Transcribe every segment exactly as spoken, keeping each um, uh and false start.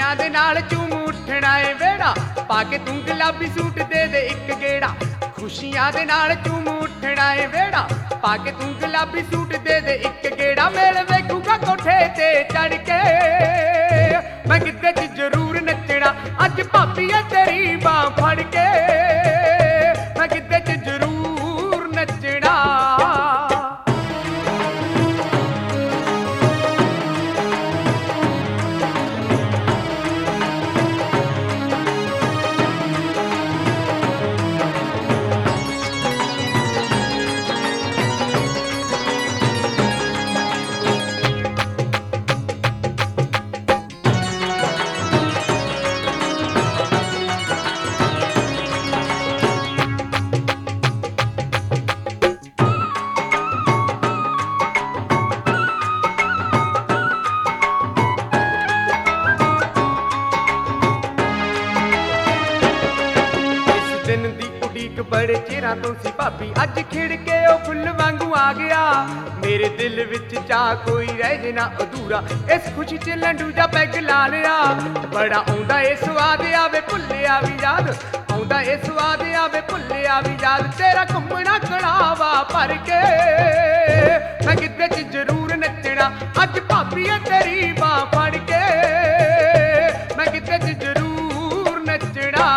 खुशियां दे नाल झूम उठना है वेड़ा पाके तू गुलाबी सूट दे दे एक गेड़ा खुशियां दे नाल झूम उठना है वेड़ा पाके तू गुलाबी सूट दे दे एक गेड़ा मेल वेखूगा कोठे ते चढ़ के मैं गिद्धे च जरूर नचना अज भाभी है तेरी बां फड़ के मैं गिद्धे च जरूर नचना बड़े चिरां तो सी भाभी अज खिड़ के ओ फुल वांगू आ गया मेरे दिल विच चा कोई रह जे ना अधूरा इस खुशी च लंडू जा पैग ला लिया बड़ा आउंदा ए स्वाद आवे भुल्लिया भी याद आउंदा ए स्वाद आवे भुल्लिया भी याद तेरा घुम्मना कड़ावा भर के मैं गिद्धे च जरूर नचना अज भाभी है तेरी बां फड़ के मैं गिद्धे च जरूर नचना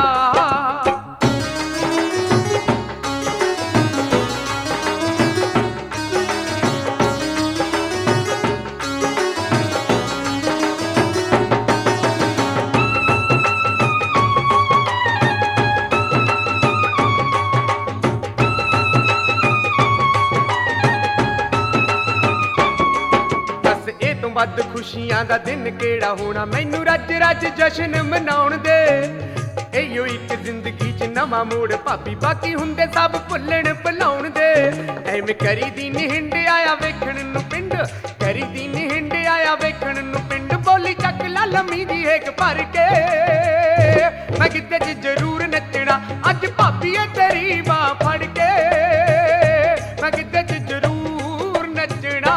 ਵੱਧ ਖੁਸ਼ੀਆਂ ਦਾ ਦਿਨ ਕਿਹੜਾ ਹੋਣਾ ਮੈਨੂੰ ਰੱਜ ਰੱਜ ਜਸ਼ਨ ਮਨਾਉਣ ਦੇ ਇਹੋ ਇੱਕ ਜ਼ਿੰਦਗੀ 'ਚ ਨਵਾਂ ਮੋੜ ਭਾਬੀ ਬਾਕੀ ਹੁੰਦੇ ਸਭ ਭੁੱਲਣ ਭੁਲਾਉਣ ਦੇ ਐਵੇਂ ਕਰੀ ਦੀ ਨਿਹੰਡ ਆਇਆ ਵੇਖਣ ਨੂੰ ਪਿੰਡ ਕਰੀ ਦੀ ਨਿਹੰਡ ਆਇਆ ਵੇਖਣ ਨੂੰ ਪਿੰਡ ਬੋਲੀ ਚੱਕ ਲਾ ਲੰਮੀ ਦੀ ਏਕ ਭਰ ਕੇ ਮੈਂ ਗਿੱਧੇ 'ਚ ਜ਼ਰੂਰ ਨੱਚਣਾ ਅੱਜ ਭਾਬੀ ਏ ਤੇਰੀ ਬਾਂਹ ਫੜ ਕੇ ਮੈਂ ਗਿੱਧੇ 'ਚ ਜ਼ਰੂਰ ਨੱਚਣਾ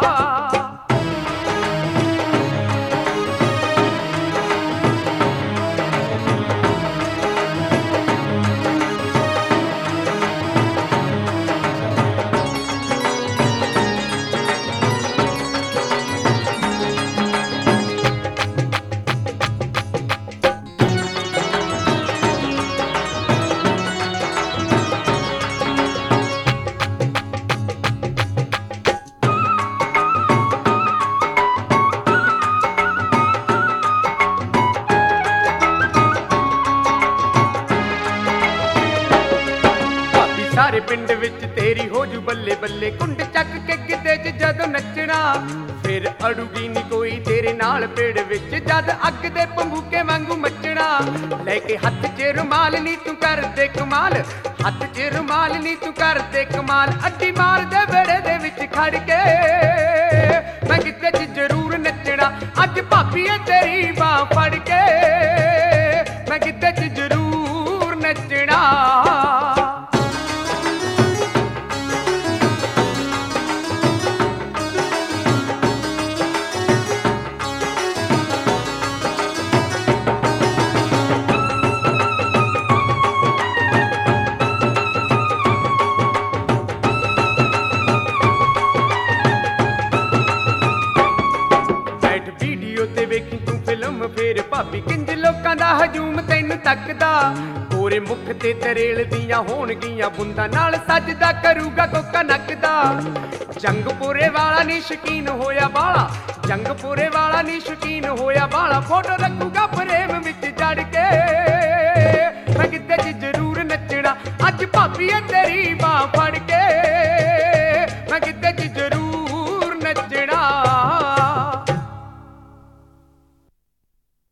सारे पिंड विच तेरी हो जू बल्ले बल्ले कुंड चक के गिद्धे च जदों नचना फिर अड़ूगी नी कोई तेरे नाल पेड़ विच जद अग दे पंबूके वांगू मचना लेके हथ च रुमाल नी तू कर दे कमाल हथ च रुमाल नी तू कर दे कमाल अड्डी मार दे बेड़े दे विच खड़ के मैं गिद्धे च जरूर नचना अज भाभी है तेरी बांह फड़ के मैं गिद्धे च जरूर नचना फिर भाभी किंज लोकां दा हजूम तैनू तकदा गोरे मुख ते तरेल दियां होणगियां बुंदा नाल सजदा करूगा कोका नकदा जंगपुरे वाला नी शकीन होया बाला जंगपुरे वाला नी शकीन होया बाला फोटो